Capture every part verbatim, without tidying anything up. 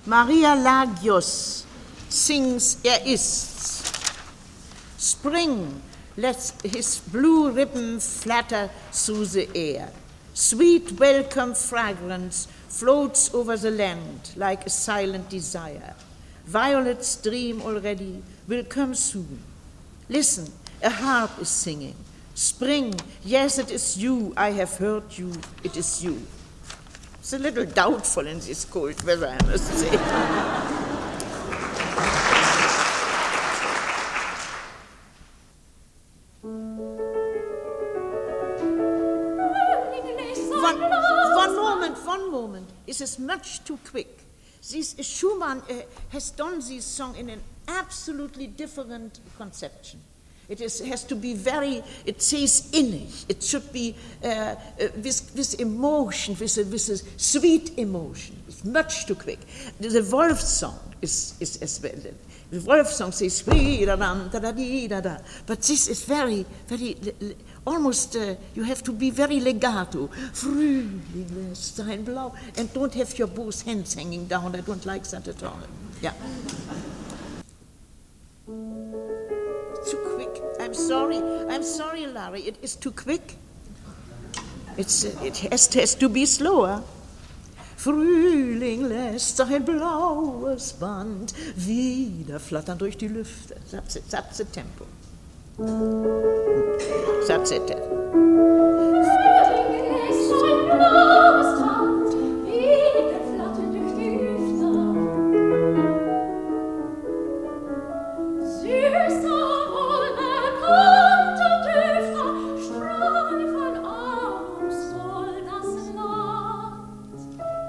Maria Lagios sings Er ist's. Spring lets his blue ribbon flutter through the air. Sweet welcome fragrance floats over the land like a silent desire. Violets dream already, will come soon. Listen, a harp is singing. Spring, yes, it is you, I have heard you, it is you. It's a little doubtful in this cold weather, I must say. one, one moment, one moment. This is much too quick. This Schumann uh, has done this song in an absolutely different conception. It is, has to be very, it says innig. It should be uh, uh, with, with emotion, with a, with a sweet emotion. It's much too quick. The, the Wolf song is, is as well. The Wolf song says, but this is very, very, almost, uh, you have to be very legato. Frühling lässt sein Blau. And don't have your both hands hanging down. I don't like that at all. Yeah. Too quick. I'm sorry. I'm sorry, Larry. It is too quick. It's, uh, it has, has to be slower. Frühling lässt sein blaues Band wieder flattern durch die Lüfte. That's it. That's the tempo. That's it. Frühling lässt sein blaues Band wieder flattern durch die Lüfte. Süßer Wolke kommt und Düfter strahlen von ahnungsvoll das Land.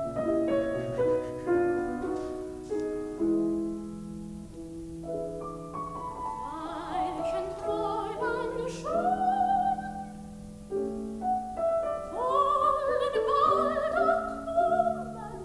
Veilchen träumen schon, wollen bald auch kommen.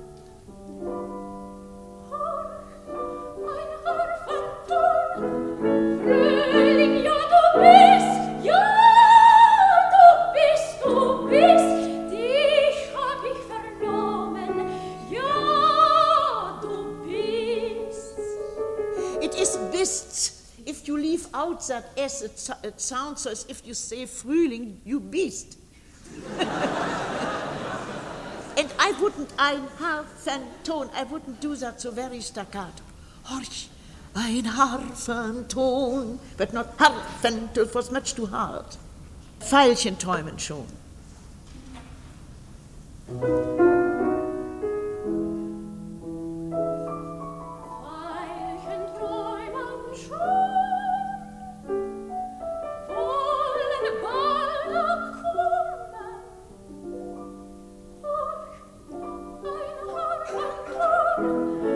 Horch, mein Harfenton, Frühling, ja du bist, ja du bist, du bist, dich hab ich vernommen, ja du bist. It is beasts. If you leave out that S, it, so- it sounds so as if you say Frühling, you beast. And I wouldn't, ein Harfenton, I wouldn't do that so very staccato. Horch, ein Harfenton, but not Harfenton, it was much too hard. Veilchen träumen schon. Veilchen träumen schon, wollen bald auch kommen. Horch, ein Harfenton,